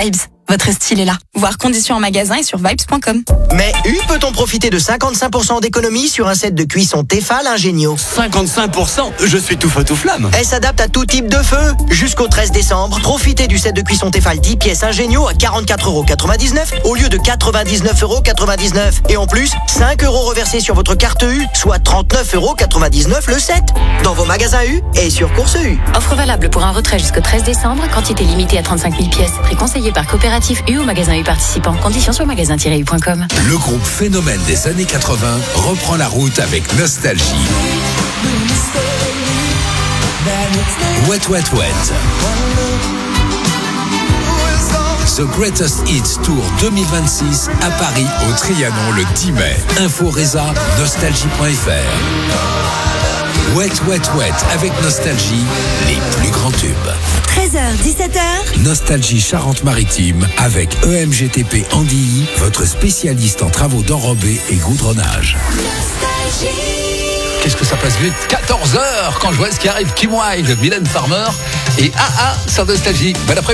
Vibes, votre style est là. Voir conditions en magasin et sur vibes.com. Mais peut-on profiter de 55% d'économie sur un set de cuisson Tefal Ingenio? 55%? Je suis tout feu tout flamme. Elle s'adapte à tout type de feu. Jusqu'au 13 décembre, profitez du set de cuisson Tefal 10 pièces Ingenio à 44,99€ au lieu de 99,99€. Et en plus, 5€ reversés sur votre carte U, soit 39,99€ le set. Dans vos magasins U et sur Course U. Offre valable pour un retrait jusqu'au 13 décembre, quantité limitée à 35 000 pièces. Prix conseillé par Coopératif U ou magasin U participant. Conditions sur magasin-u.com. Le groupe phénomène des années 80 reprend la route avec Nostalgie. Wet Wet Wet. The Greatest Hits Tour 2026 à Paris au Trianon le 10 mai. Info Reza, nostalgie.fr. Wet Wet Wet avec Nostalgie, les plus grands tubes. 13h-17h. Nostalgie Charente-Maritime avec EMGTP Andilly, votre spécialiste en travaux d'enrobé et goudronnage. Qu'est-ce que ça passe vite? 14h quand je vois ce qui arrive. Kim Wilde, Mylène Farmer et AA sur Nostalgie. Bon après-midi.